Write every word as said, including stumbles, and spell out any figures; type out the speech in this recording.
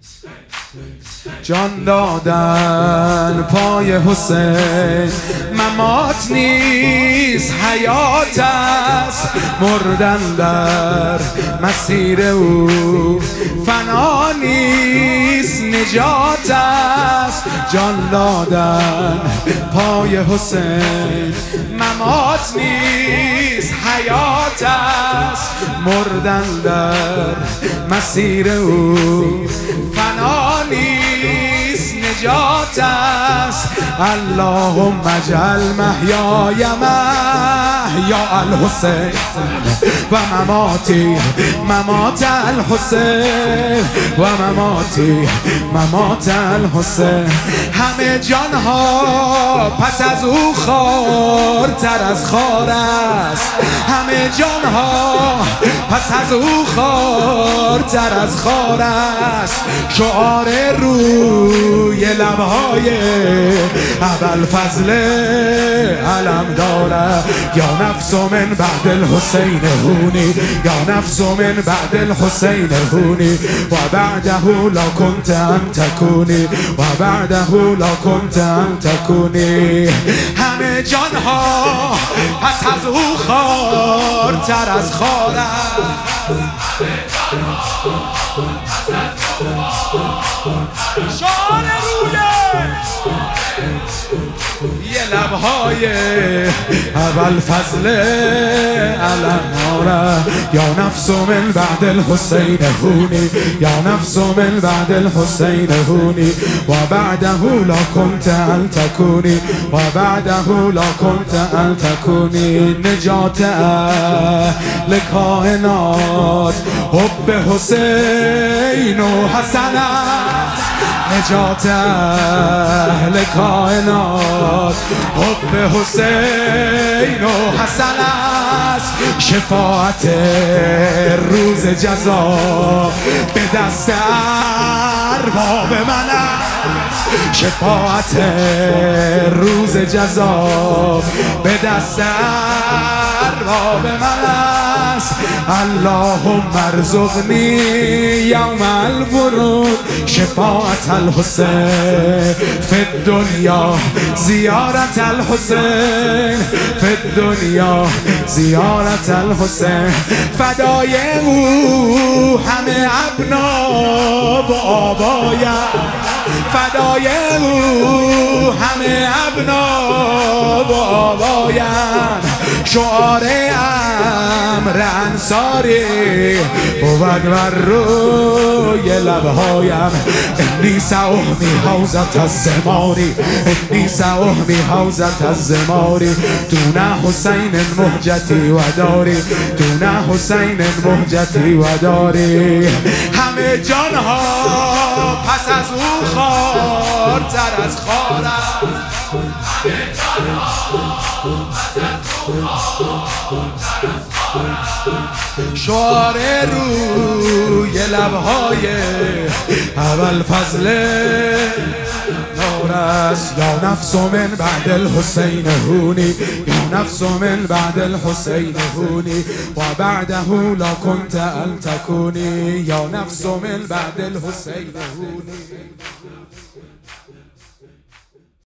جان دادن پای حسین ممات نیست حیات است، مردن در مسیر او فنا نیست نجات است. جان دادن پای حسین ممات نیست حیات است، مردن در مسیر او فنا نیست نجات است. اللهم اجعل محیای محیا الحسین و مماتی ممات الحسین و مماتی ممات الحسین. همه جانها پس از او خوارتر از خوار است، همه جانها پس از او خوارتر از خوار است. شعار روی لبهای ابوالفضل علم داره، یا نفس من بعد الحسین هونی، یا نفس من بعد الحسین هونی، و بعده لا کنت ان تکونی، و بعده لا کنت ان تکونی. همه جانها پس از او خوارتر از خوار است. شعار روی لبهای ابوالفضل علم، یا نفس من بعد الحسین هونی، یا نفس من بعد الحسین هونی، و بعده لا کنت ان تکونی، و بعده لا کنت ان تکونی. نجات اهل کائنات حب حسین و حسن است، نجات اهل کائنات حب حسین و حسن است. شفاعت روز جزا به دست ارباب من است، شفاعت روز جزا به دست ارباب من است. اللهم ارزقنی یوم الورود شفاعت الحسین فی الدنیا، زیارت الحسین فی الدنیا، زیارت الحسین. فدای او همه ابنا و آبایم، فدای او همه ابنا و آبایم. شعار امر انصاری بود بر روی لبهایم. انی سأحمی حوزة الزماری، انی سأحمی حوزة الزماری، دون حسین مهجتی و داری، دون حسین مهجتی و داری. همه جانها پس از او خوارتر از خوار است، همه جانها پس از او خوارتر از خوار است. شعار روی لبهای ابوالفضل نور است. یا نفس من بعد الحسین هونی، یا نفس من بعد الحسین هونی، و بعده لا کنت ان تکونی، یا نفس من بعد الحسین هونی.